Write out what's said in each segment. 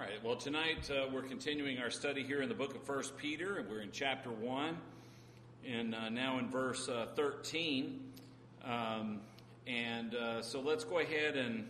right, well, tonight we're continuing our study here in the book of 1 Peter, and we're in chapter 1, and now in verse 13. So let's go ahead and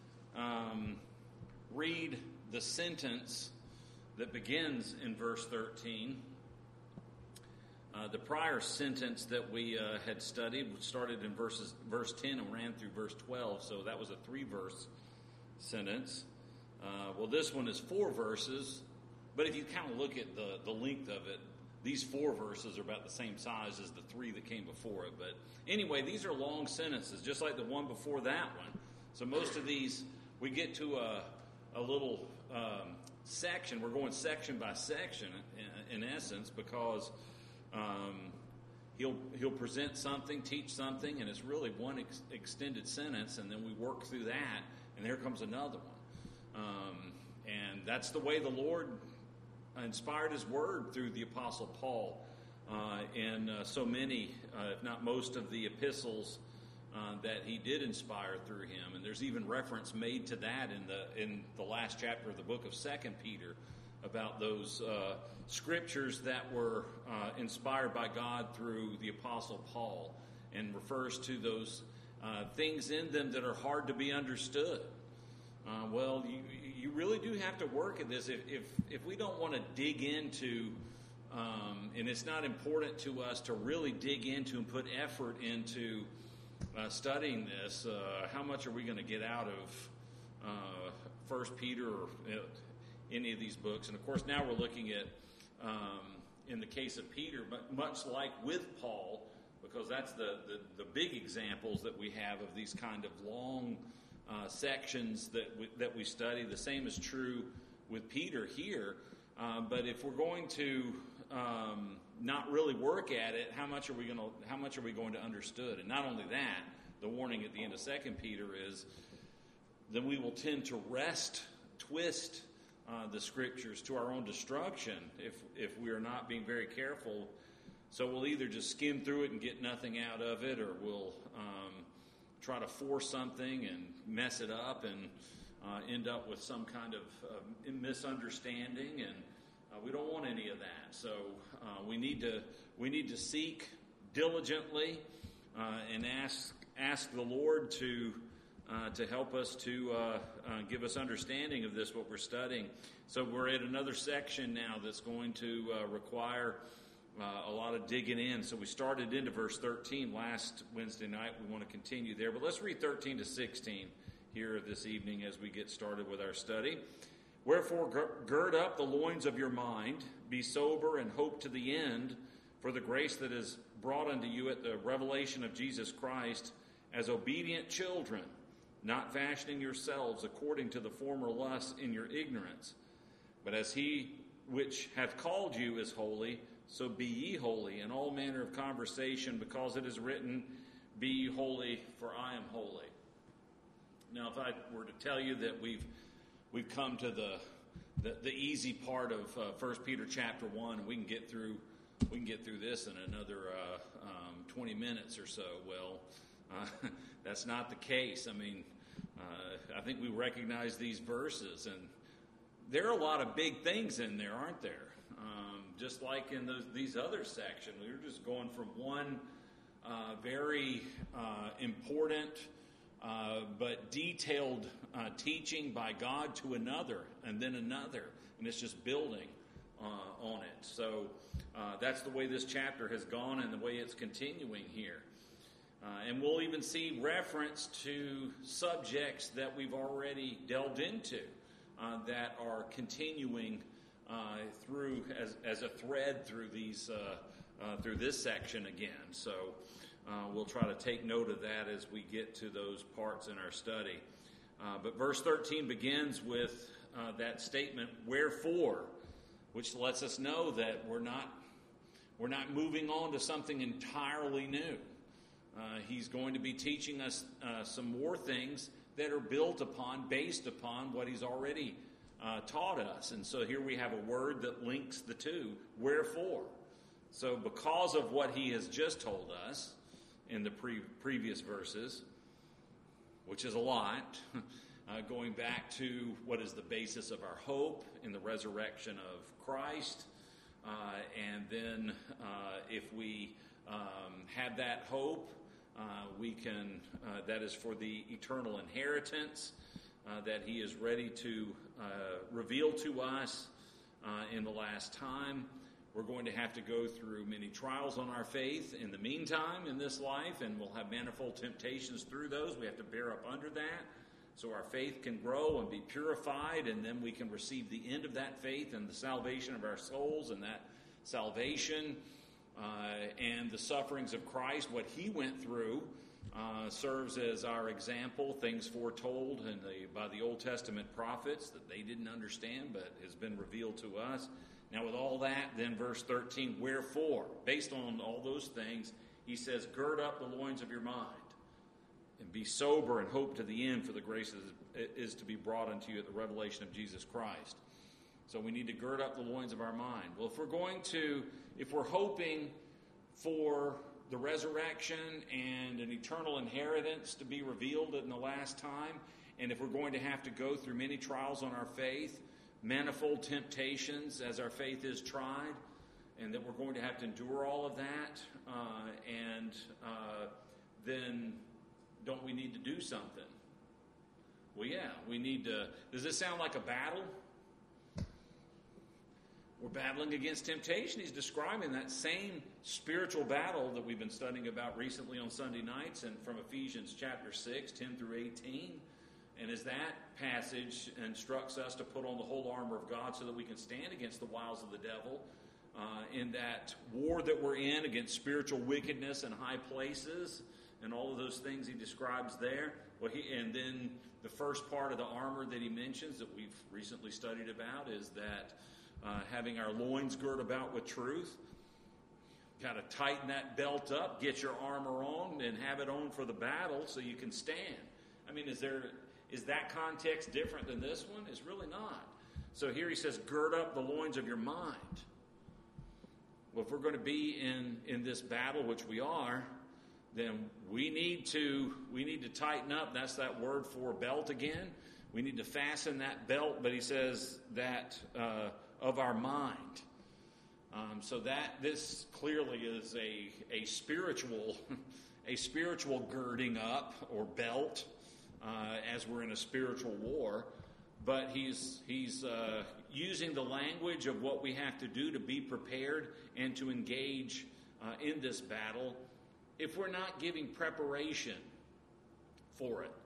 read the sentence that begins in verse 13. The prior sentence that we had studied started in verse 10 and ran through verse 12, so that was a 3-verse sentence. Well, this one is 4 verses, but if you kind of look at the length of it, these 4 verses are about the same size as the 3 that came before it. But anyway, these are long sentences, just like the one before that one. So most of these, we get to a little section. We're going section by section, in essence, because he'll present something, teach something, and it's really one extended sentence, and then we work through that, and there comes another one. And that's the way the Lord inspired His Word through the Apostle Paul in so many, if not most, of the epistles that he did inspire through him. And there's even reference made to that in the last chapter of the book of 2 Peter about those scriptures that were inspired by God through the Apostle Paul, and refers to those things in them that are hard to be understood. Well, you really do have to work at this. If we don't want to dig into, and it's not important to us to really dig into and put effort into studying this, how much are we going to get out of 1 Peter or any of these books? And of course, now we're looking at, in the case of Peter, but much like with Paul, because that's the big examples that we have of these kind of long sections that we study. The same is true with Peter here. But if we're going to not really work at it, how much are we going to understood? And not only that, the warning at the end of 2 Peter is then we will tend to twist the scriptures to our own destruction if we are not being very careful. So we'll either just skim through it and get nothing out of it, or we'll try to force something and mess it up and end up with some kind of misunderstanding, and we don't want any of that. So we need to seek diligently and ask the Lord to help us, to give us understanding of this, what we're studying. So we're at another section now that's going to require a lot of digging in. So we started into verse 13 last Wednesday night. We want to continue there. But let's read 13 to 16 here this evening as we get started with our study. Wherefore, gird up the loins of your mind, be sober, and hope to the end for the grace that is brought unto you at the revelation of Jesus Christ, as obedient children, not fashioning yourselves according to the former lusts in your ignorance. But as he which hath called you is holy, so be ye holy in all manner of conversation, because it is written, be ye holy, for I am holy. Now, if I were to tell you that we've come to the easy part of 1 Peter chapter 1, we can get through this in another 20 minutes or so. Well, that's not the case. I mean, I think we recognize these verses, and there are a lot of big things in there, aren't there? Just like in these other sections, we were just going from one very important but detailed teaching by God to another, and then another, and it's just building on it. So that's the way this chapter has gone and the way it's continuing here. And we'll even see reference to subjects that we've already delved into that are continuing through as a thread through through this section again. So we'll try to take note of that as we get to those parts in our study. But verse 13 begins with that statement, wherefore, which lets us know that we're not moving on to something entirely new. He's going to be teaching us some more things that are based upon what he's already taught us. And so here we have a word that links the two, wherefore. So because of what he has just told us in the previous verses, which is a lot, going back to what is the basis of our hope in the resurrection of Christ. And then if we have that hope, we can, that is for the eternal inheritance that he is ready to reveal to us in the last time. We're going to have to go through many trials on our faith in the meantime in this life, and we'll have manifold temptations through those. We have to bear up under that so our faith can grow and be purified, and then we can receive the end of that faith and the salvation of our souls, and that salvation and the sufferings of Christ, what he went through, serves as our example, things foretold by the Old Testament prophets that they didn't understand but has been revealed to us. Now with all that, then verse 13, wherefore, based on all those things, he says, gird up the loins of your mind and be sober and hope to the end, for the grace is to be brought unto you at the revelation of Jesus Christ. So we need to gird up the loins of our mind. Well, if we're hoping for the resurrection and an eternal inheritance to be revealed in the last time, and if we're going to have to go through many trials on our faith, manifold temptations as our faith is tried, and that we're going to have to endure all of that, then don't we need to do something? Well, yeah, we need to. Does this sound like a battle? We're battling against temptation. He's describing that same spiritual battle that we've been studying about recently on Sunday nights, and from Ephesians chapter 6, 10 through 18. And as that passage instructs us to put on the whole armor of God so that we can stand against the wiles of the devil in that war that we're in against spiritual wickedness in high places and all of those things he describes there. And then the first part of the armor that he mentions that we've recently studied about is that having our loins girt about with truth. Got to tighten that belt up, get your armor on, and have it on for the battle so you can stand. I mean, is that context different than this one? It's really not. So here he says, gird up the loins of your mind. Well, if we're going to be in this battle, which we are, then we need to tighten up. That's that word for belt again. We need to fasten that belt, but he says that of our mind. So that this clearly is a spiritual girding up or belt as we're in a spiritual war. But he's using the language of what we have to do to be prepared and to engage in this battle if we're not giving preparation for it.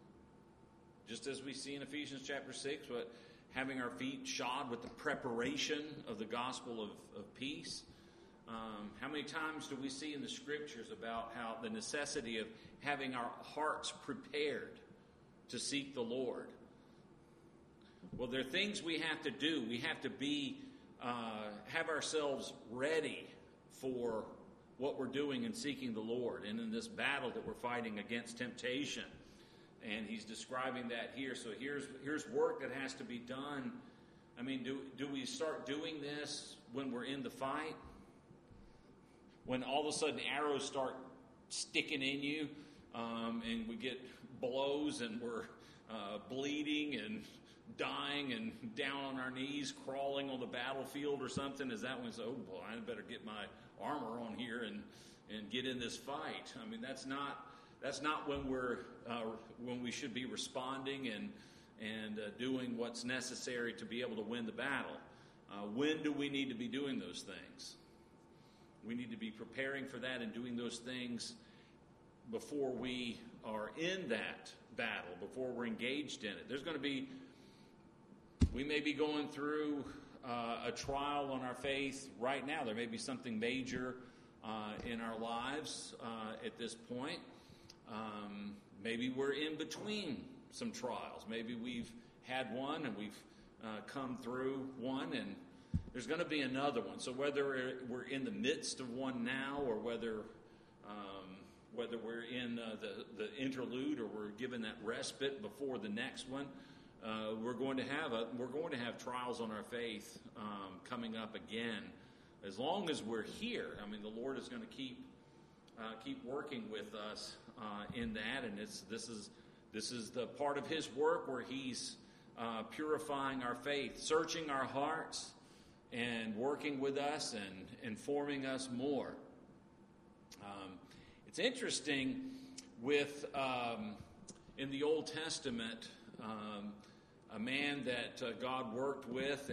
Just as we see in Ephesians chapter 6, having our feet shod with the preparation of the gospel of peace. How many times do we see in the scriptures about how the necessity of having our hearts prepared to seek the Lord? Well, there are things we have to do. We have to have ourselves ready for what we're doing in seeking the Lord and in this battle that we're fighting against temptation. And he's describing that here. So here's work that has to be done. I mean, do we start doing this when we're in the fight? When all of a sudden arrows start sticking in you and we get blows and we're bleeding and dying and down on our knees, crawling on the battlefield or something? Is that when it's, oh boy, I better get my armor on here and get in this fight? I mean, that's not when we should be responding and doing what's necessary to be able to win the battle. When do we need to be doing those things? We need to be preparing for that and doing those things before we are in that battle, before we're engaged in it. We may be going through a trial on our faith right now. There may be something major in our lives at this point. Maybe we're in between some trials. Maybe we've had one and we've come through one, and there's going to be another one. So whether we're in the midst of one now, or whether we're in the interlude, or we're given that respite before the next one, we're going to have trials on our faith coming up again. As long as we're here, I mean, the Lord is going to keep working with us in that, and this This is the part of his work where he's purifying our faith, searching our hearts, and working with us and informing us more. It's interesting with in the Old Testament, a man that God worked with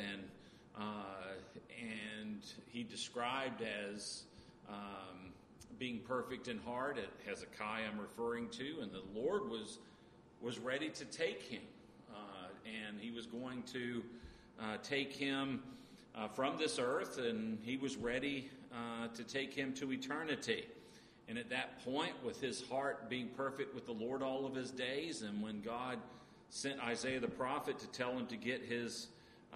and he described as being perfect in heart, at Hezekiah I'm referring to, and the Lord was ready to take him, and he was going to take him from this earth, and he was ready to take him to eternity. And at that point, with his heart being perfect with the Lord all of his days, and when God sent Isaiah the prophet to tell him to get his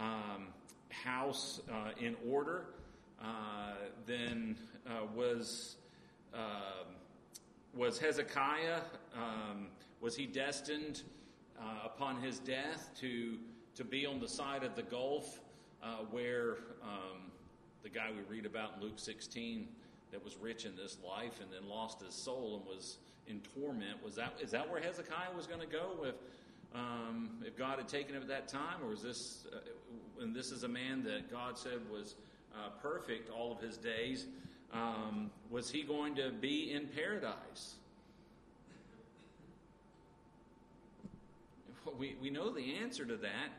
house in order, then was Hezekiah, was he destined upon his death to be on the side of the gulf where the guy we read about in Luke 16 that was rich in this life and then lost his soul and was in torment? Is that where Hezekiah was going to go if God had taken him at that time? Or was this, and this is a man that God said was perfect all of his days, was he going to be in paradise? We know the answer to that.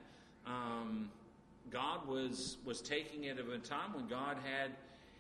God was taking it at a time when God had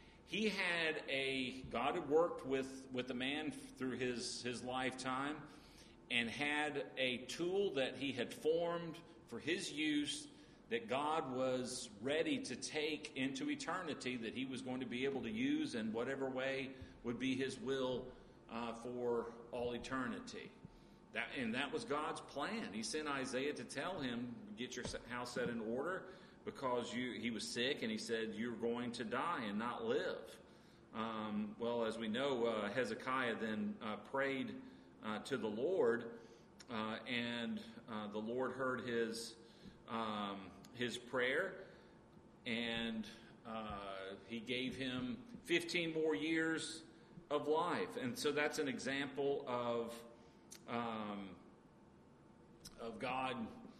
worked with the man through his lifetime, and had a tool that he had formed for his use that God was ready to take into eternity, that he was going to be able to use in whatever way would be his will for all eternity. That was God's plan. He sent Isaiah to tell him, get your house set in order, because he was sick, and he said, you're going to die and not live. Well, as we know, Hezekiah then prayed to the Lord, and the Lord heard his prayer, and he gave him 15 more years of life. And so that's an example of God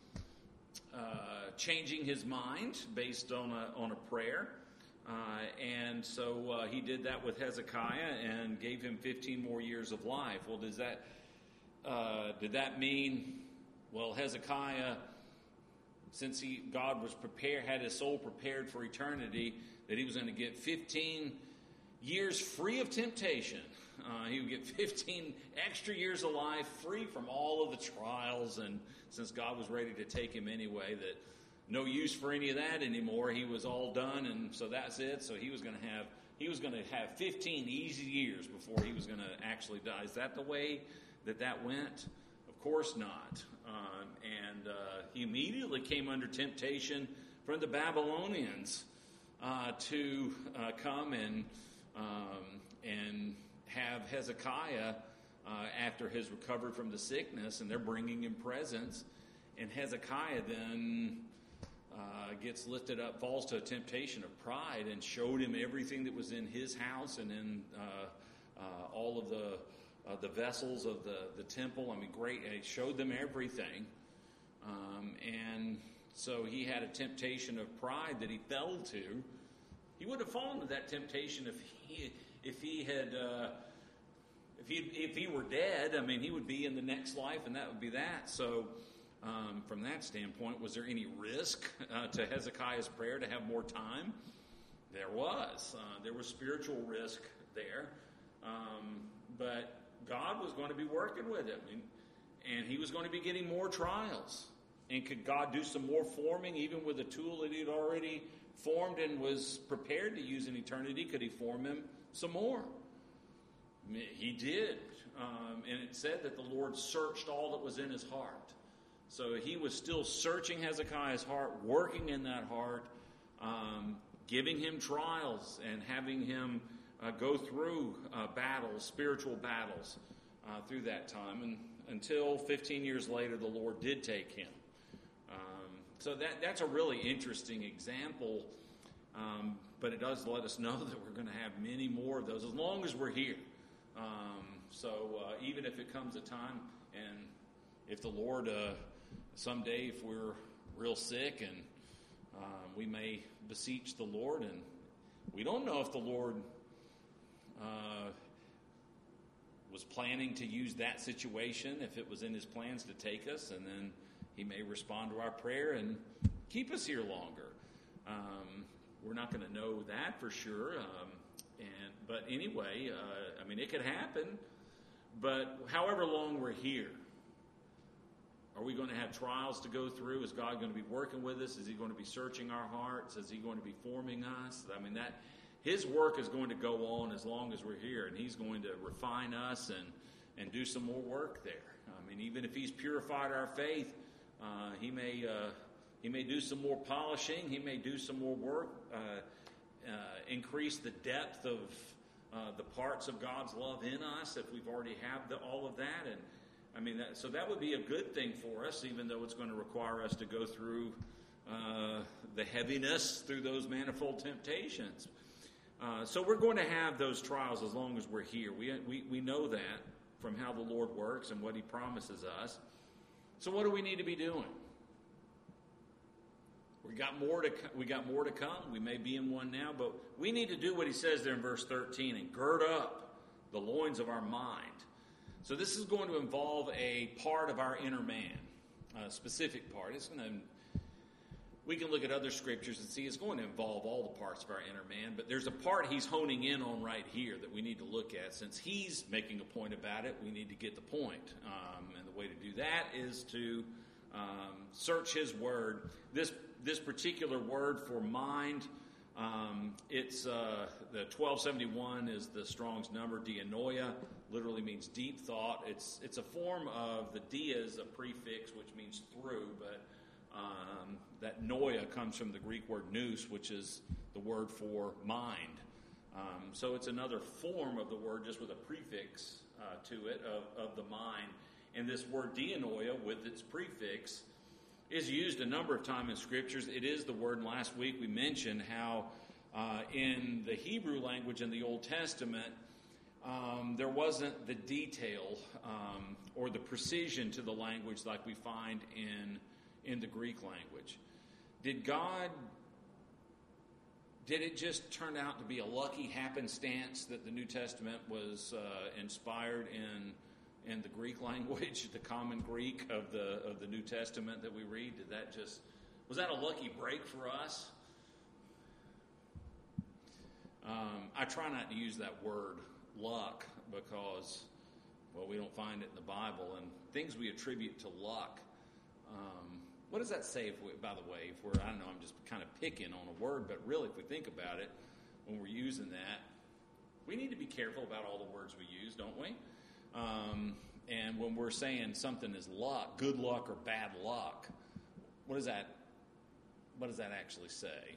changing his mind based on a prayer. And so he did that with Hezekiah and gave him 15 more years of life. Well, did that mean, well, Hezekiah, since God was had his soul prepared for eternity, that he was going to get 15 years free of temptation? He would get 15 extra years of life free from all of the trials, and since God was ready to take him anyway, that no use for any of that anymore. He was all done, and so that's it. So he was going to have 15 easy years before he was going to actually die. Is that the way that went? Of course not. And he immediately came under temptation from the Babylonians to come and have Hezekiah after his recovered from the sickness, and they're bringing him presents, and Hezekiah then gets lifted up, falls to a temptation of pride, and showed him everything that was in his house and in all of the vessels of the temple. I mean, great. He showed them everything. And so he had a temptation of pride that he fell to. He would have fallen to that temptation if he were dead. I mean, he would be in the next life, and that would be that. So from that standpoint, was there any risk to Hezekiah's prayer to have more time? There was. There was spiritual risk there. But God was going to be working with him, and he was going to be getting more trials. And could God do some more forming, even with a tool that he had already formed and was prepared to use in eternity? Could he form him some more? He did. And it said that the Lord searched all that was in his heart. So he was still searching Hezekiah's heart, working in that heart, giving him trials and having him go through battles, spiritual battles, through that time. And until 15 years later, the Lord did take him. So that's a really interesting example, but it does let us know that we're going to have many more of those as long as we're here. So even if it comes a time and if the Lord, someday if we're real sick and we may beseech the Lord, and we don't know if the Lord was planning to use that situation, if it was in his plans to take us, and then he may respond to our prayer and keep us here longer. We're not going to know that for sure. But anyway, it could happen. But however long we're here, are we going to have trials to go through? Is God going to be working with us? Is he going to be searching our hearts? Is he going to be forming us? That his work is going to go on as long as we're here, and he's going to refine us and do some more work there. Even if he's purified our faith, he may do some more polishing. He may do some more work, increase the depth of the parts of God's love in us if we've already have all of that. And so that would be a good thing for us, even though it's going to require us to go through the heaviness through those manifold temptations. So we're going to have those trials as long as we're here. We know that from how the Lord works and what he promises us. So what do we need to be doing? We got more to come. We may be in one now, but we need to do what he says there in verse 13 and gird up the loins of our mind. So this is going to involve a part of our inner man, a specific part. We can look at other scriptures and see it's going to involve all the parts of our inner man, but there's a part he's honing in on right here that we need to look at. Since he's making a point about it, we need to get the point. And the way to do that is to search his word. This particular word for mind, it's the 1271 is the Strong's number. Dianoia literally means deep thought. It's a form of the dia is a prefix which means through, but that noia comes from the Greek word nous, which is the word for mind. So it's another form of the word just with a prefix to it of the mind. And this word dianoia with its prefix is used a number of times in scriptures. It is the word, and last week we mentioned how in the Hebrew language in the Old Testament, there wasn't the detail or the precision to the language like we find in the Greek language. Did it just turn out to be a lucky happenstance that the New Testament was inspired in the Greek language, the common Greek of the New Testament that we read? Was that a lucky break for us? I try not to use that word luck because, we don't find it in the Bible, and things we attribute to luck. What does that say, by the way, I don't know, I'm just kind of picking on a word, but really if we think about it, when we're using that, we need to be careful about all the words we use, don't we? And when we're saying something is luck, good luck or bad luck, what does that actually say?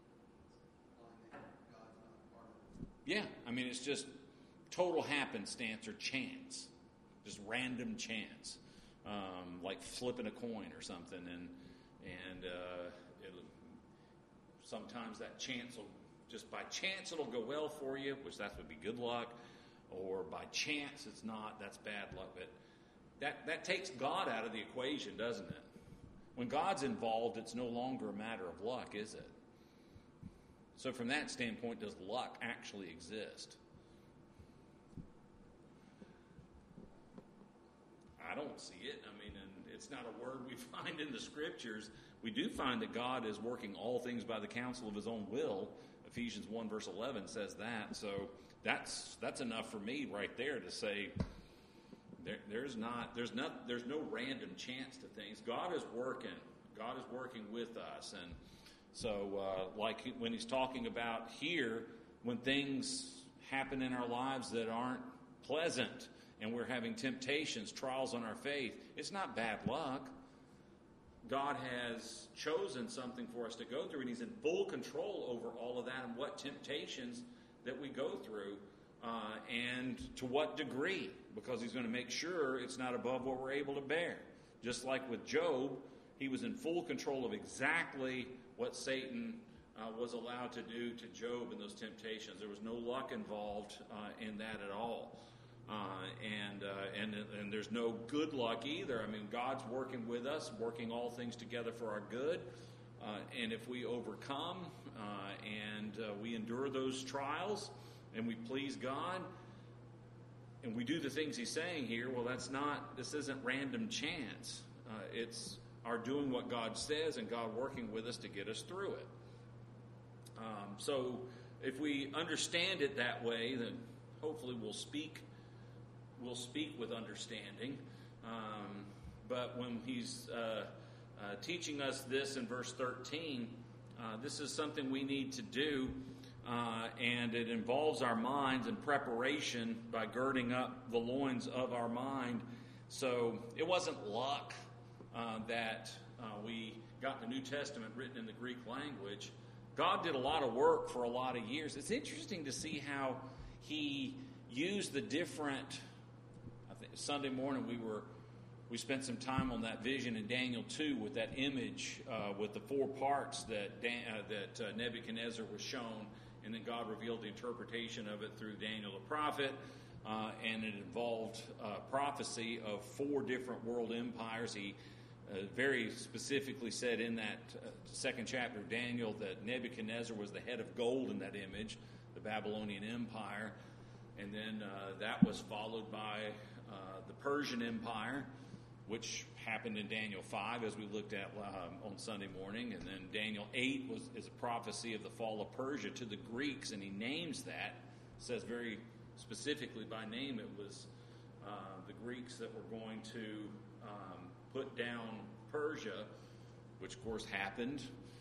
Yeah, it's just total happenstance or chance, just random chance. Like flipping a coin or something, and sometimes that chance by chance it'll go well for you, which that would be good luck, or by chance it's not, that's bad luck. But that takes God out of the equation, doesn't it? When God's involved, it's no longer a matter of luck, is it? So from that standpoint, does luck actually exist? I don't see it. And it's not a word we find in the scriptures. We do find that God is working all things by the counsel of his own will. Ephesians 1 verse 11 says that. So that's enough for me right there to say there's no random chance to things. God is working. God is working with us. And so like when he's talking about here, when things happen in our lives that aren't pleasant, and we're having temptations, trials on our faith, it's not bad luck. God has chosen something for us to go through, and he's in full control over all of that and what temptations that we go through and to what degree, because he's going to make sure it's not above what we're able to bear. Just like with Job, he was in full control of exactly what Satan was allowed to do to Job in those temptations. There was no luck involved in that at all. And there's no good luck either. I mean, God's working with us, working all things together for our good. And if we overcome and we endure those trials and we please God and we do the things He's saying here, well, this isn't random chance. It's our doing what God says and God working with us to get us through it. So if we understand it that way, then hopefully we'll speak with understanding. But when He's teaching us this in verse 13, this is something we need to do, and it involves our minds and preparation by girding up the loins of our mind. So it wasn't luck that we got the New Testament written in the Greek language. God did a lot of work for a lot of years. It's interesting to see how He used the different. I think Sunday morning we spent some time on that vision in Daniel 2 with that image with the 4 parts that Nebuchadnezzar was shown, and then God revealed the interpretation of it through Daniel the prophet, and it involved prophecy of 4 different world empires. He very specifically said in that second chapter of Daniel that Nebuchadnezzar was the head of gold in that image, the Babylonian Empire, and then that was followed by the Persian Empire, which happened in Daniel 5, as we looked at on Sunday morning. And then Daniel 8 is a prophecy of the fall of Persia to the Greeks, and he names that. Says very specifically by name it was the Greeks that were going to put down Persia, which of course happened.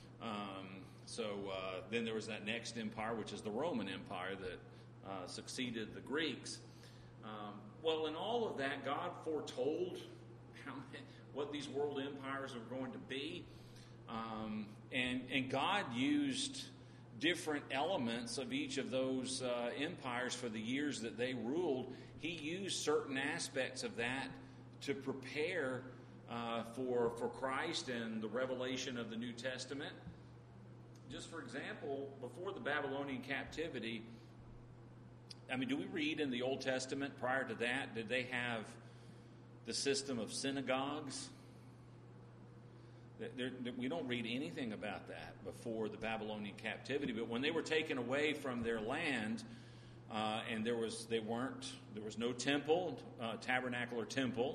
Then there was that next empire, which is the Roman Empire, that succeeded the Greeks. Well, in all of that, God foretold what these world empires are going to be. And God used different elements of each of those empires for the years that they ruled. He used certain aspects of that to prepare for Christ and the revelation of the New Testament. Just for example, before the Babylonian captivity, I mean, do we read in the Old Testament prior to that, did they have the system of synagogues? We don't read anything about that before the Babylonian captivity. But when they were taken away from their land, and there was no temple, tabernacle or temple,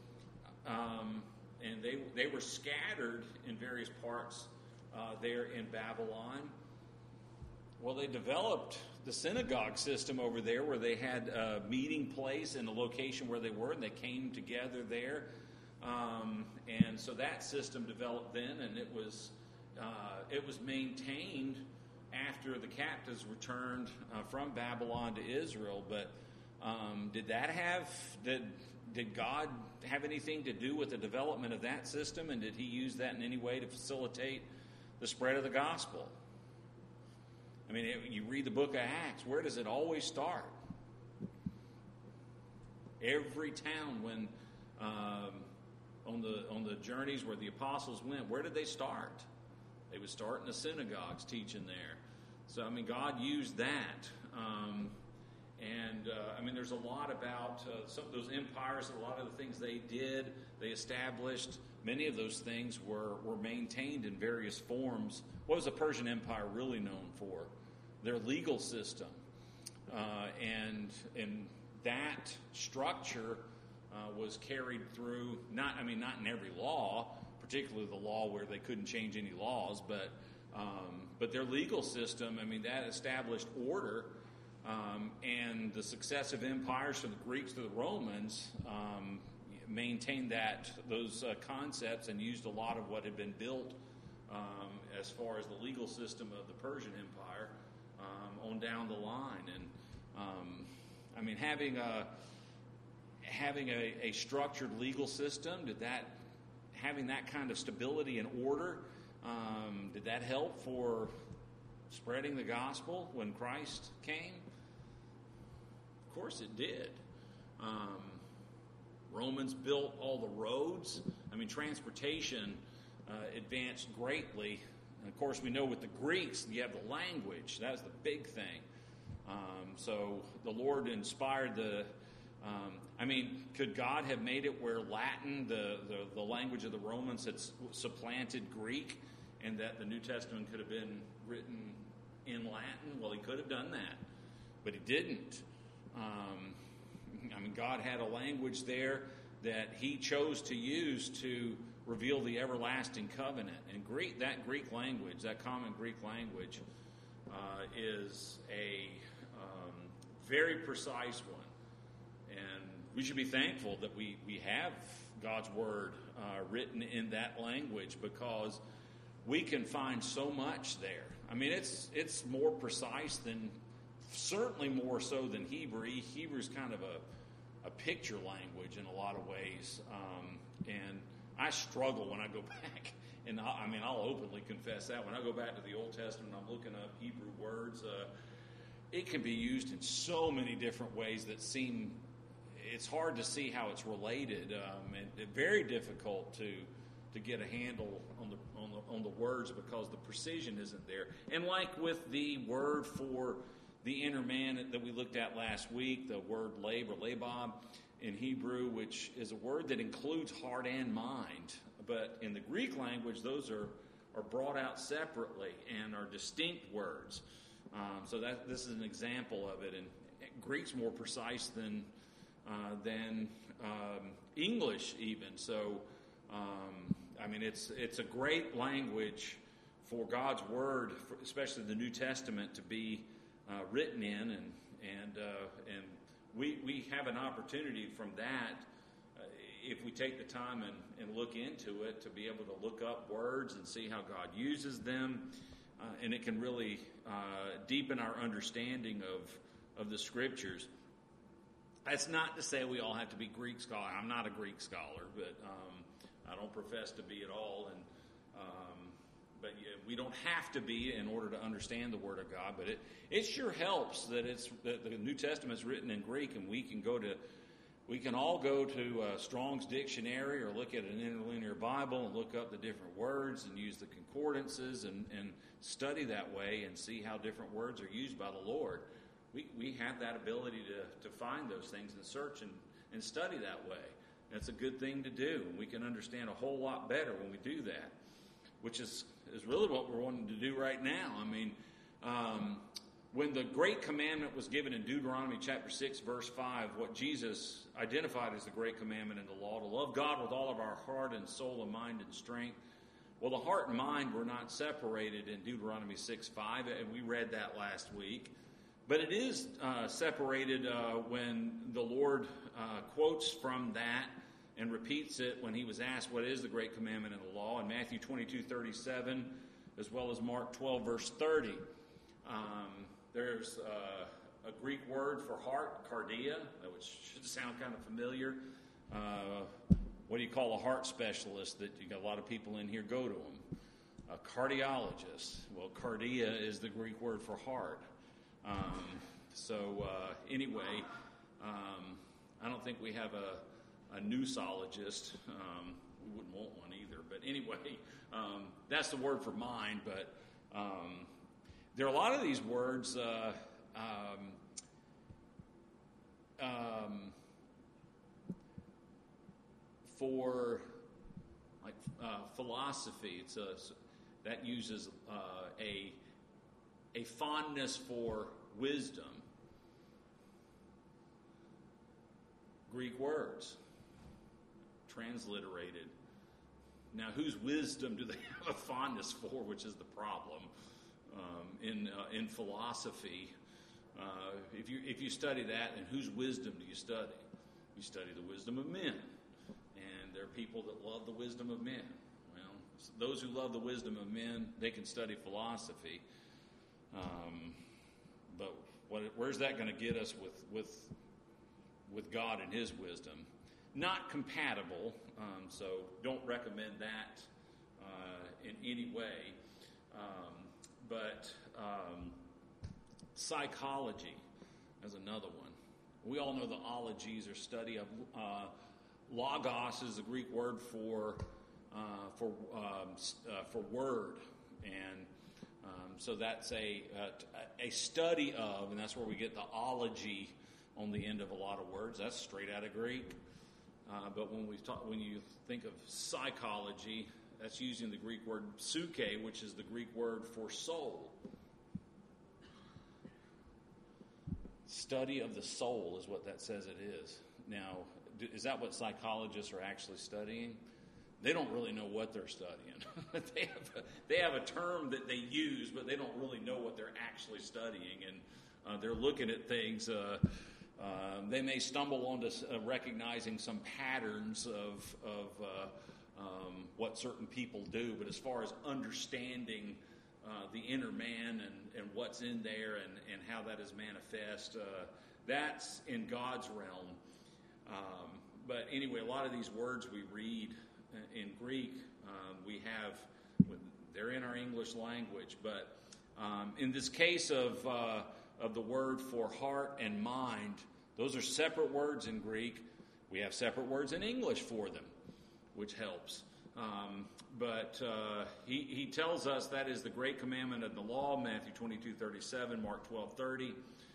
and they were scattered in various parts there in Babylon. Well, they developed the synagogue system over there, where they had a meeting place in the location where they were, and they came together there. And so that system developed then, and it was maintained after the captives returned from Babylon to Israel. But did God have anything to do with the development of that system, and did He use that in any way to facilitate the spread of the gospel? I mean, you read the book of Acts, where does it always start? Every town, when on the journeys where the apostles went, where did they start? They would start in the synagogues teaching there. So, I mean, God used that. I mean, there's a lot about some of those empires, a lot of the things they did, they established. Many of those things were maintained in various forms. What was the Persian Empire really known for? Their legal system. And that structure was carried through, not in every law, particularly the law where they couldn't change any laws, but their legal system, I mean, that established order. And the successive empires, from the Greeks to the Romans, maintained those concepts and used a lot of what had been built as far as the legal system of the Persian Empire on down the line. And I mean, having a structured legal system, having that kind of stability and order, did that help for spreading the gospel when Christ came? Of course it did. Romans built all the roads. I mean, transportation advanced greatly. And of course, we know with the Greeks, you have the language. That was the big thing. So the Lord inspired the Could God have made it where Latin, the language of the Romans, had supplanted Greek, and that the New Testament could have been written in Latin? Well, he could have done that, but he didn't. God had a language there that he chose to use to reveal the everlasting covenant. And that Greek language, that common Greek language, is a very precise one. And we should be thankful that we have God's Word written in that language, because we can find so much there. It's more precise than, certainly more so than Hebrew. Hebrew's kind of a picture language in a lot of ways. And I struggle when I go back, and I'll openly confess that. When I go back to the Old Testament, I'm looking up Hebrew words. It can be used in so many different ways that it's hard to see how it's related, and very difficult to get a handle on the words, because the precision isn't there. And like with the word for the inner man that we looked at last week, the word lab or labab in Hebrew, which is a word that includes heart and mind. But in the Greek language, those are brought out separately and are distinct words. So this is an example of it. And Greek's more precise than English even. So, it's a great language for God's Word, especially the New Testament, to be written in, and we have an opportunity from that, if we take the time and look into it, to be able to look up words and see how God uses them, and it can really deepen our understanding of the Scriptures. That's not to say we all have to be Greek scholars. I'm not a Greek scholar, but I don't profess to be at all, but we don't have to be in order to understand the Word of God. But it sure helps that the New Testament is written in Greek, and we can all go to Strong's Dictionary or look at an interlinear Bible and look up the different words and use the concordances and study that way and see how different words are used by the Lord. We have that ability to find those things and search and study that way. That's a good thing to do. We can understand a whole lot better when we do that, which is really what we're wanting to do right now. When the Great Commandment was given in Deuteronomy chapter 6, verse 5, what Jesus identified as the Great Commandment in the law, to love God with all of our heart and soul and mind and strength. Well, the heart and mind were not separated in Deuteronomy 6, 5, and we read that last week. But it is separated when the Lord quotes from that and repeats it when he was asked what is the great commandment in the law, in Matthew 22:37, as well as Mark 12, verse 30. There's a Greek word for heart, cardia, which should sound kind of familiar. What do you call a heart specialist that you got a lot of people in here go to them? A cardiologist. Well, cardia is the Greek word for heart. Anyway, I don't think we have a newsologist. We wouldn't want one either. But anyway, that's the word for mind. But there are a lot of these words for like philosophy. That uses a fondness for wisdom. Greek words, transliterated. Now, whose wisdom do they have a fondness for, which is the problem in philosophy? If you study that, and whose wisdom do you study? You study the wisdom of men. And there are people that love the wisdom of men. Well, those who love the wisdom of men, they can study philosophy. But where's that going to get us with God and His wisdom? Not compatible, so don't recommend that in any way. But psychology is another one. We all know the ologies or study of logos is the Greek word for word, and so that's a study of, and that's where we get the ology on the end of a lot of words. That's straight out of Greek. But when you think of psychology, that's using the Greek word psyche, which is the Greek word for soul. Study of the soul is what that says it is. Now, is that what psychologists are actually studying? They don't really know what they're studying. They have a term that they use, but they don't really know what they're actually studying. And they're looking at things. They may stumble onto recognizing some patterns of what certain people do, but as far as understanding the inner man and what's in there and how that is manifest, that's in God's realm. But anyway, a lot of these words we read in Greek, they're in our English language, but in this case of the word for heart and mind, those are separate words in Greek. We have separate words in English for them, which helps. But he tells us that is the great commandment of the law, Matthew 22:37, Mark 12:30.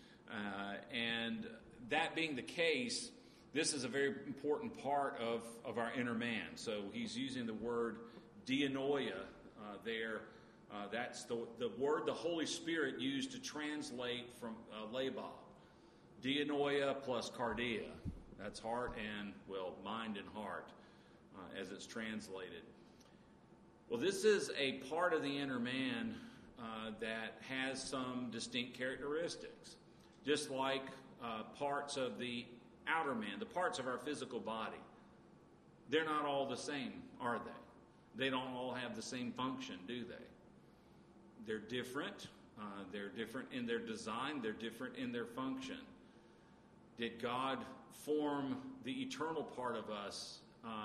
And that being the case, this is a very important part of our inner man. So he's using the word dianoia there. That's the word the Holy Spirit used to translate from labab. Dianoia plus cardia. That's heart and, mind and heart as it's translated. Well, this is a part of the inner man that has some distinct characteristics. Just like parts of the outer man, the parts of our physical body. They're not all the same, are they? They don't all have the same function, do they? They're different. They're different in their design. They're different in their function. Did God form the eternal part of us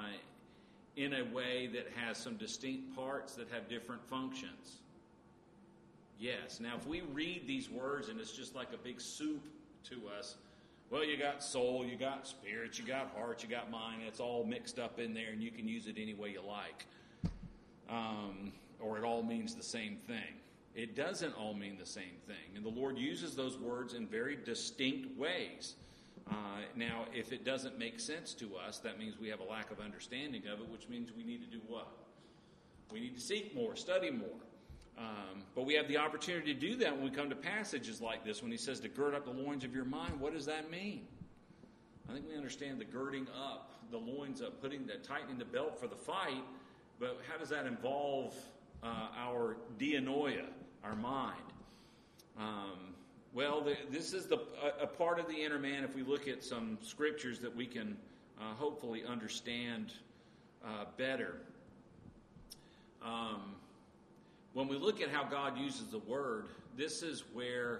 in a way that has some distinct parts that have different functions? Yes. Now, if we read these words and it's just like a big soup to us, well, you got soul, you got spirit, you got heart, you got mind. It's all mixed up in there, and you can use it any way you like. Or it all means the same thing. It doesn't all mean the same thing. And the Lord uses those words in very distinct ways. Now, if it doesn't make sense to us, that means we have a lack of understanding of it, which means we need to do what? We need to seek more, study more. But we have the opportunity to do that when we come to passages like this, when he says to gird up the loins of your mind. What does that mean? I think we understand the girding up, the loins up, tightening the belt for the fight, but how does that involve our dianoia, our mind? This is a part of the inner man. If we look at some scriptures that we can hopefully understand better. When we look at how God uses the word, this is where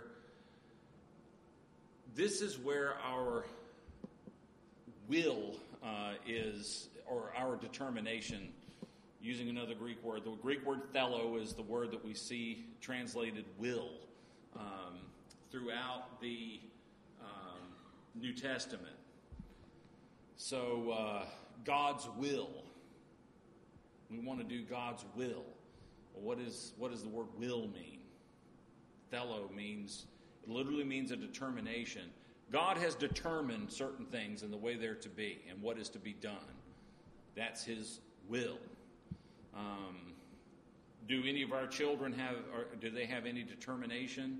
our will is, or our determination. Using another Greek word, the Greek word thelo is the word that we see translated will throughout the New Testament. So God's will. We want to do God's will. Well, what does the word will mean? Thelo literally means a determination. God has determined certain things and the way they're to be and what is to be done. That's his will. Do any of our children do they have any determination?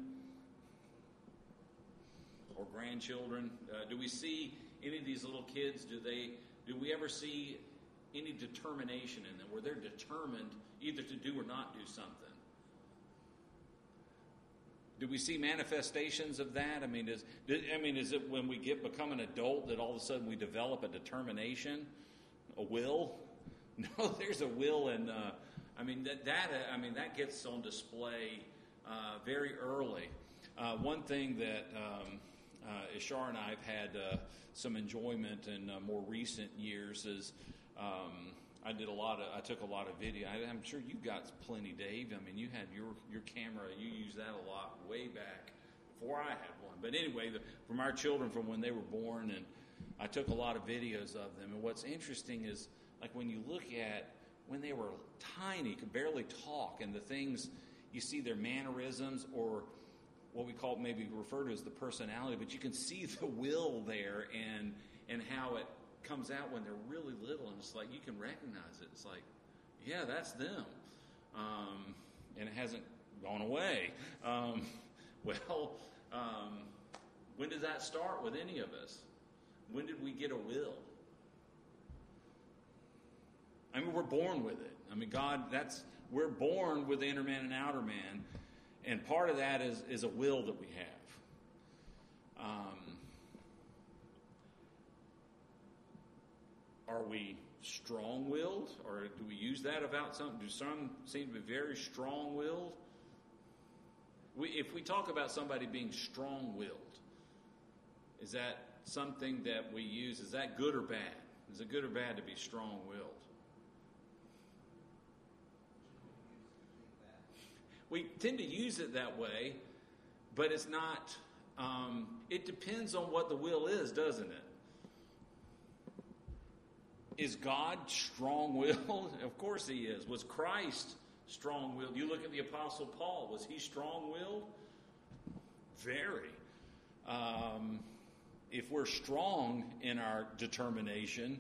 Or grandchildren? Do we see any of these little kids? Do we ever see any determination in them where they're determined either to do or not do something? Do we see manifestations of that? Is it when we become an adult that all of a sudden we develop a determination, a will? No, there's a will, and that gets on display very early. One thing that Ishar and I have had some enjoyment in more recent years is I took a lot of video. I'm sure you got plenty, Dave. You had your camera. You used that a lot way back before I had one. But anyway, from our children from when they were born, and I took a lot of videos of them. And what's interesting is, like, when you look at when they were tiny, could barely talk, and the things you see, their mannerisms, or what we call maybe referred to as the personality, but you can see the will there and how it comes out when they're really little, and it's like you can recognize it. It's like, yeah, that's them, and it hasn't gone away. When did that start with any of us? When did we get a will? I mean, we're born with it. I mean, we're born with the inner man and outer man, and part of that is a will that we have. Are we strong-willed, or do we use that about some? Do some seem to be very strong-willed? If we talk about somebody being strong-willed, is that something that we use? Is that good or bad? Is it good or bad to be strong-willed? We tend to use it that way, but it's not. It depends on what the will is, doesn't it? Is God strong-willed? Of course he is. Was Christ strong-willed? You look at the Apostle Paul. Was he strong-willed? Very. If we're strong in our determination,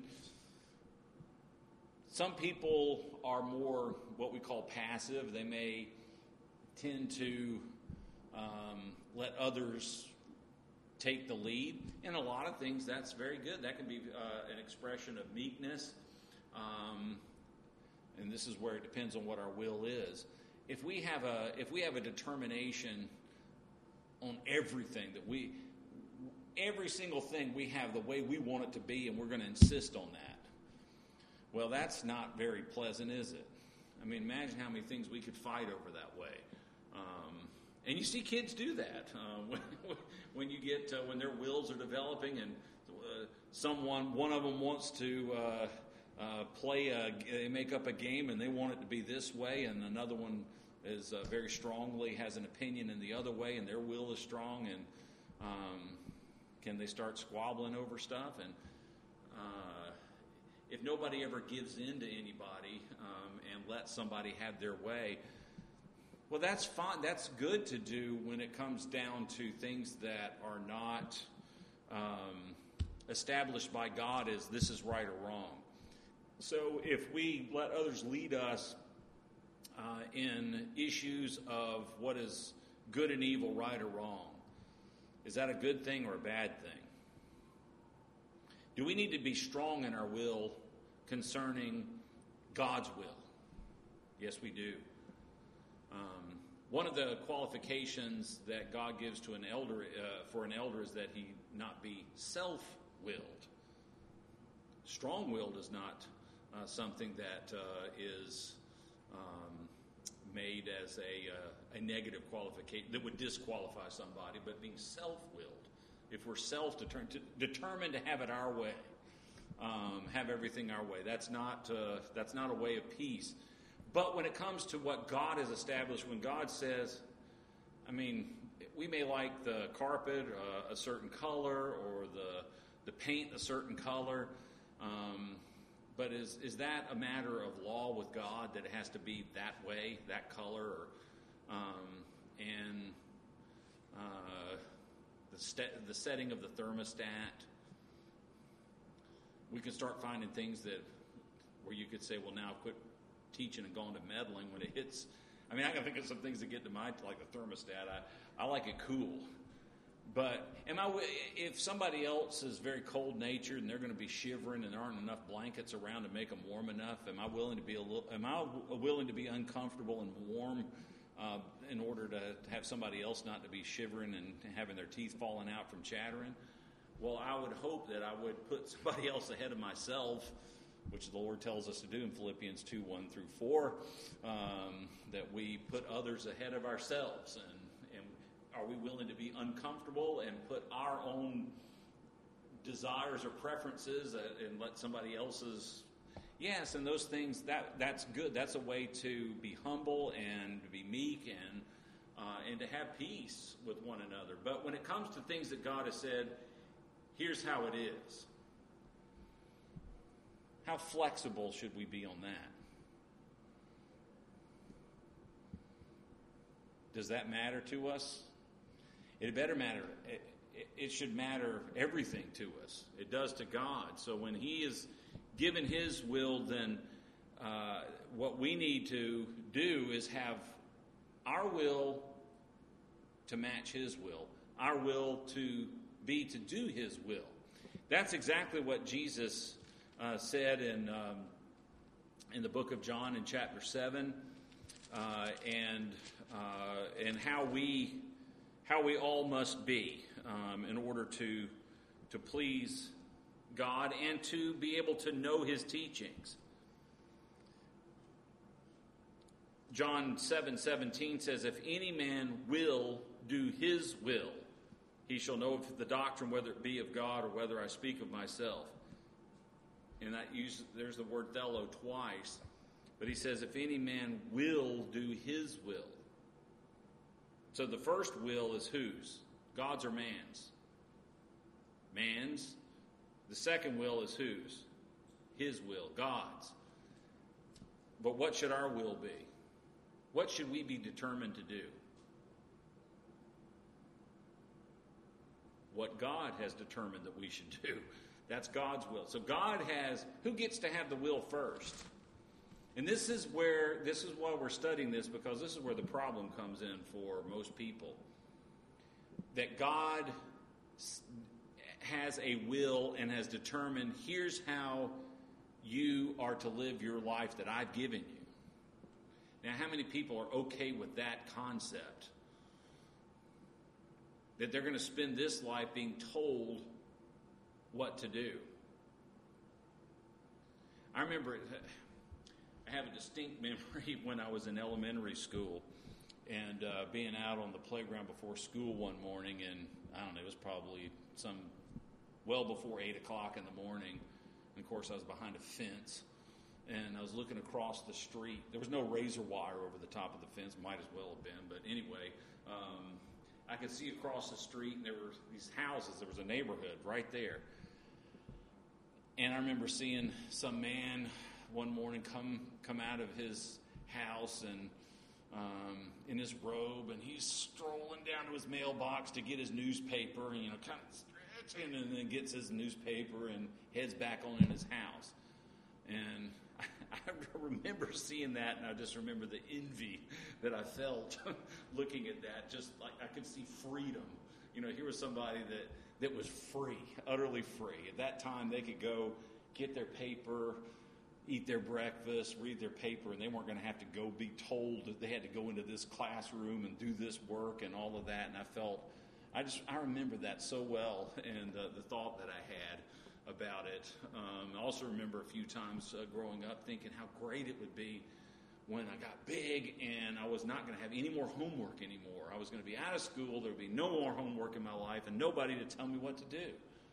some people are more what we call passive. They may tend to let others take the lead. In a lot of things, that's very good. That can be an expression of meekness. And this is where it depends on what our will is. If we have a determination on everything, every single thing we have the way we want it to be, and we're going to insist on that, well, that's not very pleasant, is it? I mean, imagine how many things we could fight over that way. And you see kids do that when their wills are developing, and one of them wants to they make up a game and they want it to be this way, and another one is very strongly has an opinion in the other way, and their will is strong, and can they start squabbling over stuff? And if nobody ever gives in to anybody and lets somebody have their way, well, that's fine. That's good to do when it comes down to things that are not established by God as this is right or wrong. So if we let others lead us in issues of what is good and evil, right or wrong, is that a good thing or a bad thing? Do we need to be strong in our will concerning God's will? Yes, we do. One of the qualifications that God gives to an elder for an elder is that he not be self-willed. Strong-willed is not something that is made as a negative qualification that would disqualify somebody, but being self-willed. If we're determined to have it our way, have everything our way, that's not a way of peace. But when it comes to what God has established, when God says, I mean, we may like the carpet a certain color or the paint a certain color, but is that a matter of law with God that it has to be that way, that color, and the setting of the thermostat? We can start finding things where you could say, well, now quit teaching and going to meddling when it hits. I mean, I can think of some things that get to mind, like the thermostat. I like it cool. But if somebody else is very cold-natured and they're going to be shivering and there aren't enough blankets around to make them warm enough, am I willing to be uncomfortable and warm in order to have somebody else not to be shivering and having their teeth falling out from chattering? Well, I would hope that I would put somebody else ahead of myself, which the Lord tells us to do in Philippians 2:1-4, that we put others ahead of ourselves. And are we willing to be uncomfortable and put our own desires or preferences and let somebody else's? Yes, and those things, that's good. That's a way to be humble and to be meek and to have peace with one another. But when it comes to things that God has said, here's how it is. How flexible should we be on that? Does that matter to us? it better matter. It should matter everything to us. It does to God. So when He is given His will, then what we need to do is have our will to match His will, our will to be to do His will. That's exactly what Jesus said in the book of John in chapter 7, and how we all must be in order to please God and to be able to know His teachings. John 7:17 says, "If any man will do His will, he shall know of the doctrine, whether it be of God or whether I speak of myself." And there's the word thelo twice. But he says, if any man will do His will. So the first will is whose? God's or man's? Man's. The second will is whose? His will, God's. But what should our will be? What should we be determined to do? What God has determined that we should do. That's God's will. So God has, who gets to have the will first? And this is why we're studying this, because this is where the problem comes in for most people. That God has a will and has determined, here's how you are to live your life that I've given you. Now, how many people are okay with that concept? That they're going to spend this life being told what to do. I remember, I have a distinct memory when I was in elementary school and being out on the playground before school one morning, and I don't know, it was probably well before 8 o'clock in the morning. And of course, I was behind a fence, and I was looking across the street. There was no razor wire over the top of the fence, might as well have been, but anyway, I could see across the street, and there were these houses. There was a neighborhood right there. And I remember seeing some man one morning come out of his house and in his robe, and he's strolling down to his mailbox to get his newspaper, and kind of stretching, and then gets his newspaper and heads back on in his house. And I remember seeing that, and I just remember the envy that I felt looking at that. Just like I could see freedom. Here was somebody that was free, utterly free. At that time, they could go get their paper, eat their breakfast, read their paper, and they weren't going to have to go be told that they had to go into this classroom and do this work and all of that. And I remember that so well, and the thought that I had about it. I also remember a few times growing up thinking how great it would be when I got big and I was not going to have any more homework anymore. I was going to be out of school. There would be no more homework in my life and nobody to tell me what to do.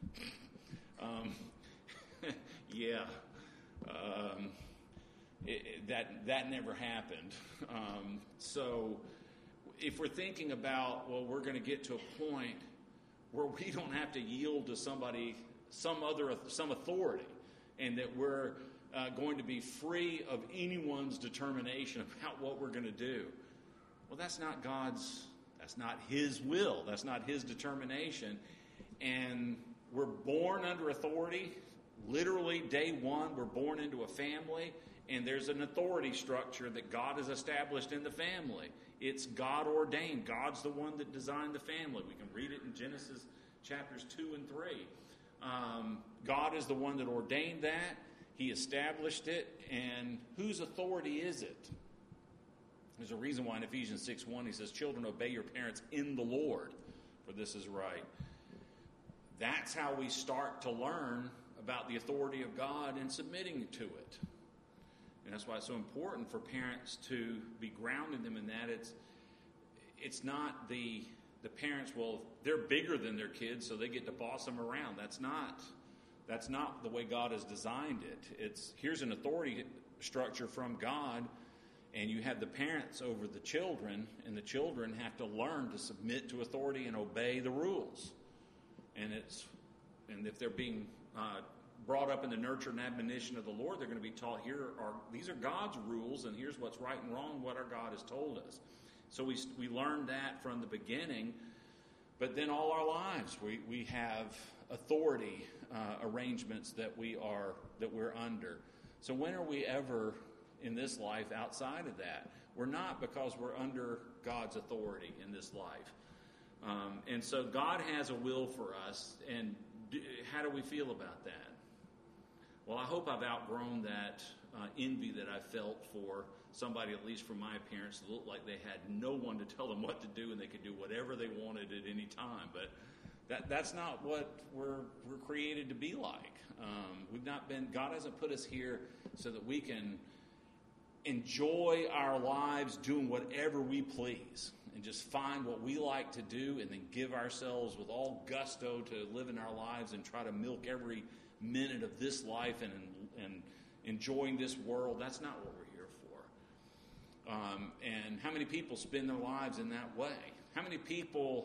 That never happened. So if we're thinking about, well, we're going to get to a point where we don't have to yield to somebody, some authority, and that we're going to be free of anyone's determination about what we're going to do. Well, that's not His will. That's not His determination. And we're born under authority. Literally, day one, we're born into a family, and there's an authority structure that God has established in the family. It's God ordained. God's the one that designed the family. We can read it in Genesis chapters 2 and 3. God is the one that ordained that. He established it. And whose authority is it? There's a reason why in Ephesians 6:1 he says, "Children, obey your parents in the Lord, for this is right." That's how we start to learn about the authority of God and submitting to it. And that's why it's so important for parents to be grounding them in that. It's not the parents, well, they're bigger than their kids, so they get to boss them around. That's not the way God has designed it. Here's an authority structure from God, and you have the parents over the children, and the children have to learn to submit to authority and obey the rules. And if they're being brought up in the nurture and admonition of the Lord, they're going to be taught, these are God's rules, and here's what's right and wrong, what our God has told us. So we learned that from the beginning. But then all our lives we have authority arrangements that we're under. So when are we ever in this life outside of that? We're not, because we're under God's authority in this life. And so God has a will for us, and how do we feel about that? Well, I hope I've outgrown that envy that I felt for somebody, at least from my appearance, that looked like they had no one to tell them what to do, and they could do whatever they wanted at any time. But that's not what we're created to be like. God hasn't put us here so that we can enjoy our lives doing whatever we please and just find what we like to do and then give ourselves with all gusto to live in our lives and try to milk every minute of this life and enjoying this world. That's not what we're here for. And how many people spend their lives in that way? How many people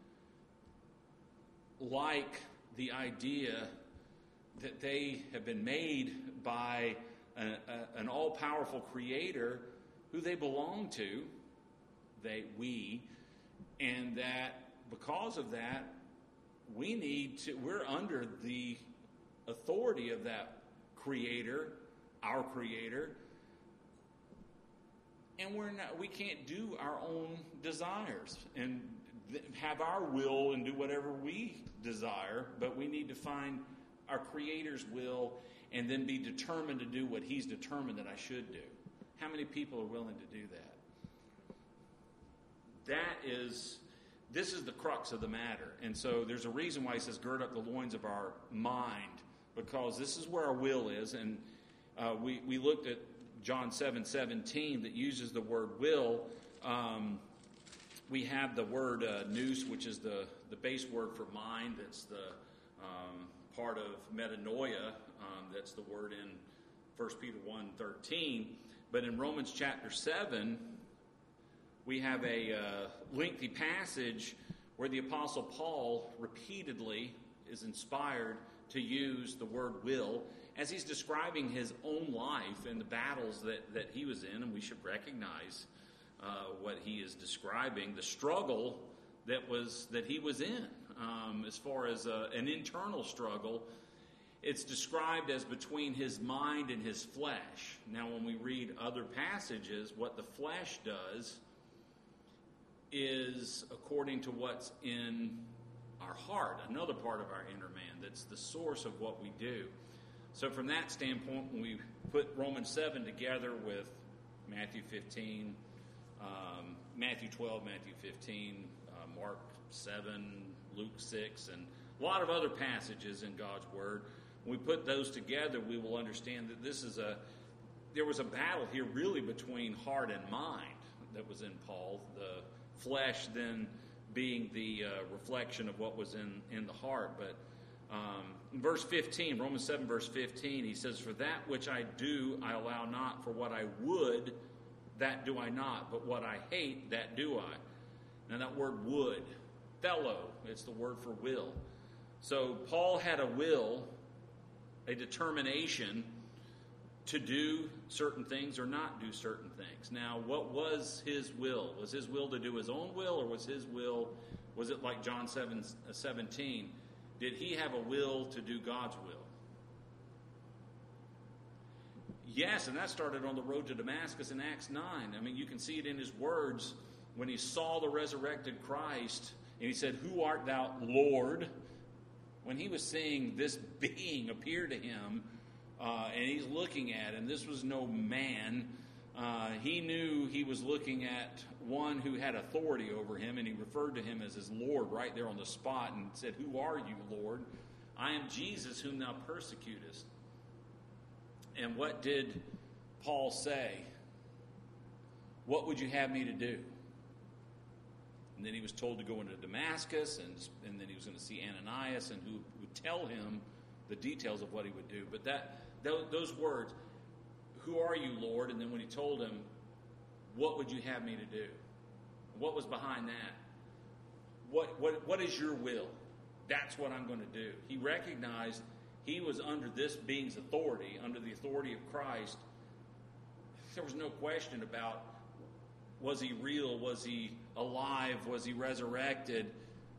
like the idea that they have been made by an all-powerful creator who they belong to, and that because of that, we're under the authority of that creator, our creator, and we can't do our own desires and have our will and do whatever we desire, but we need to find our creator's will and then be determined to do what he's determined that I should do. How many people are willing to do that? This is the crux of the matter. And so there's a reason why he says gird up the loins of our mind, because this is where our will is. And we looked at John 7:17 that uses the word will. We have the word nous, which is the base word for mind. That's the part of metanoia. That's the word in 1 Peter 1:13. But in Romans chapter 7, we have a lengthy passage where the Apostle Paul repeatedly is inspired to use the word will as he's describing his own life and the battles that he was in. And we should recognize what he is describing, the struggle that he was in, as far as an internal struggle. It's described as between his mind and his flesh. Now, when we read other passages, what the flesh does is according to what's in our heart, another part of our inner man that's the source of what we do. So from that standpoint, when we put Romans 7 together with Matthew 15, Matthew 12, Matthew 15, Mark 7, Luke 6, and a lot of other passages in God's Word, when we put those together, we will understand that there was a battle here really between heart and mind that was in Paul, the flesh then being the reflection of what was in the heart. But in verse 15, Romans 7, verse 15, he says, "For that which I do, I allow not. For what I would, that do I not. But what I hate, that do I." Now that word would, thelo, it's the word for will. So Paul had a will, a determination to do certain things or not do certain things. Now, what was his will? Was his will to do his own will, or was it like John 7:17? Did he have a will to do God's will? Yes, and that started on the road to Damascus in Acts 9. I mean, you can see it in his words when he saw the resurrected Christ, and he said, "Who art thou, Lord?" When he was seeing this being appear to him, and he's looking at him, this was no man. He knew he was looking at one who had authority over him, and he referred to him as his Lord right there on the spot and said, "Who are you, Lord?" "I am Jesus whom thou persecutest." And what did Paul say? "What would you have me to do?" And then he was told to go into Damascus, and then he was going to see Ananias, and who would tell him the details of what he would do. But those words, "Who are you, Lord?" And then when he told him, "What would you have me to do?" What was behind that? What is your will? That's what I'm going to do. He recognized he was under this being's authority, under the authority of Christ. There was no question about, was he real? Was he alive? Was he resurrected?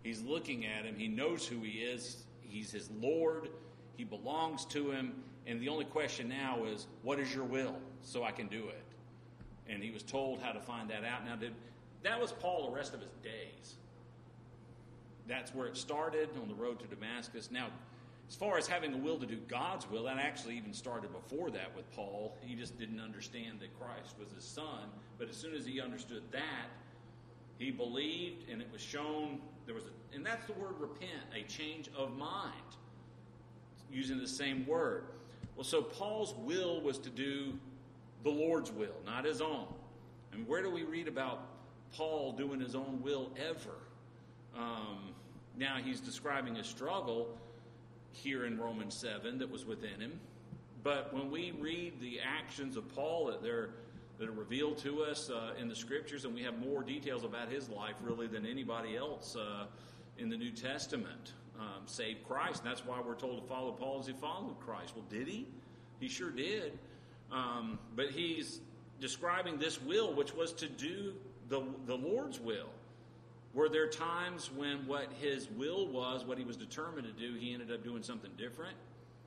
He's looking at him. He knows who he is. He's his Lord. He belongs to him. And the only question now is, what is your will so I can do it? And he was told how to find that out. Now, that was Paul the rest of his days. That's where it started, on the road to Damascus. Now, as far as having a will to do God's will, that actually even started before that with Paul. He just didn't understand that Christ was his son. But as soon as he understood that, he believed, and it was shown. And that's the word repent, a change of mind, using the same word. Well, so Paul's will was to do the Lord's will, not his own. And where do we read about Paul doing his own will ever? Now he's describing a struggle here in Romans 7 that was within him. But when we read the actions of Paul that are revealed to us in the Scriptures, and we have more details about his life really than anybody else in the New Testament, save Christ. And that's why we're told to follow Paul as he followed Christ. Well, did he? He sure did. But he's describing this will, which was to do the Lord's will. Were there times when what his will was, what he was determined to do, he ended up doing something different?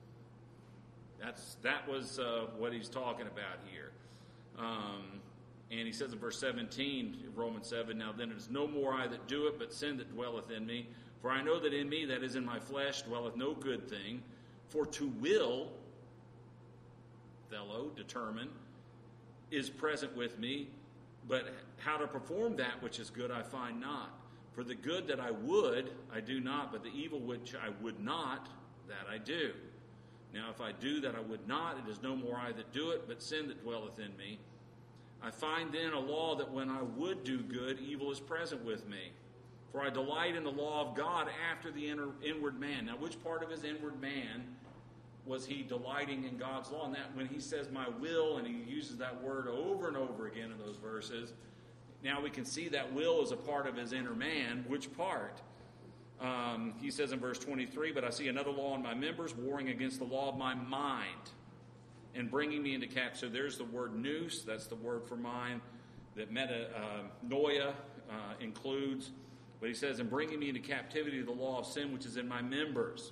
That was what he's talking about here. And he says in verse 17 of Romans 7, "Now then it is no more I that do it, but sin that dwelleth in me. For I know that in me, that is in my flesh, dwelleth no good thing. For to will," determine, "is present with me, but how to perform that which is good I find not. For the good that I would, I do not, but the evil which I would not, that I do. Now if I do that I would not, it is no more I that do it, but sin that dwelleth in me. I find then a law that when I would do good, evil is present with me. For I delight in the law of God after the inward man." Now which part of his inward man was he delighting in God's law? And that when he says my will, and he uses that word over and over again in those verses, now we can see that will is a part of his inner man. Which part? He says in verse 23, "But I see another law in my members, warring against the law of my mind, and bringing me into captivity." So there's the word nous, that's the word for mind, that metanoia includes. But he says, "And bringing me into captivity to the law of sin, which is in my members."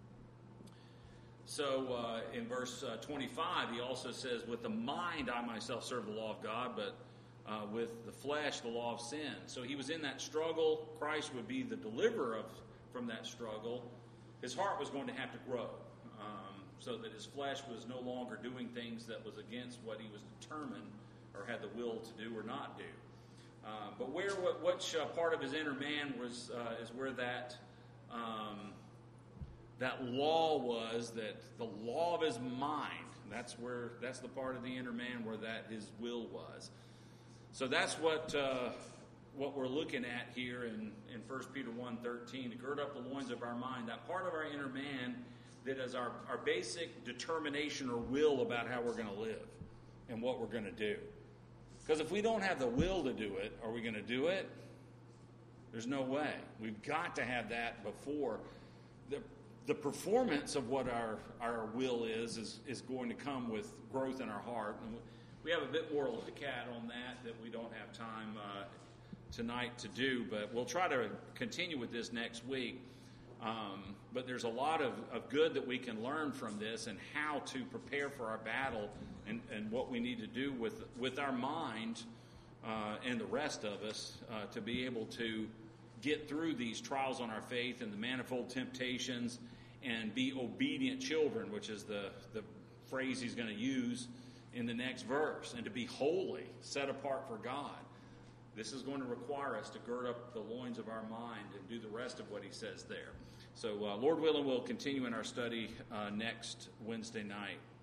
So in verse 25, he also says, "With the mind I myself serve the law of God, but with the flesh the law of sin." So he was in that struggle. Christ would be the deliverer from that struggle. His heart was going to have to grow so that his flesh was no longer doing things that was against what he was determined or had the will to do or not do. But which part of his inner man is where that law was, that the law of his mind. That's the part of the inner man where that his will was. So that's what we're looking at here in 1 Peter 1:13, to gird up the loins of our mind, that part of our inner man that is our basic determination or will about how we're going to live and what we're going to do. Because if we don't have the will to do it, are we going to do it? There's no way. We've got to have that before. The performance of what our will is going to come with growth in our heart. And we have a bit more to look at on that we don't have time tonight to do, but we'll try to continue with this next week. But there's a lot of good that we can learn from this, and how to prepare for our battle, and what we need to do with our mind and the rest of us to be able to get through these trials on our faith and the manifold temptations, and be obedient children, which is the phrase he's going to use in the next verse, and to be holy, set apart for God. This is going to require us to gird up the loins of our mind and do the rest of what he says there. So, Lord willing, we'll continue in our study next Wednesday night.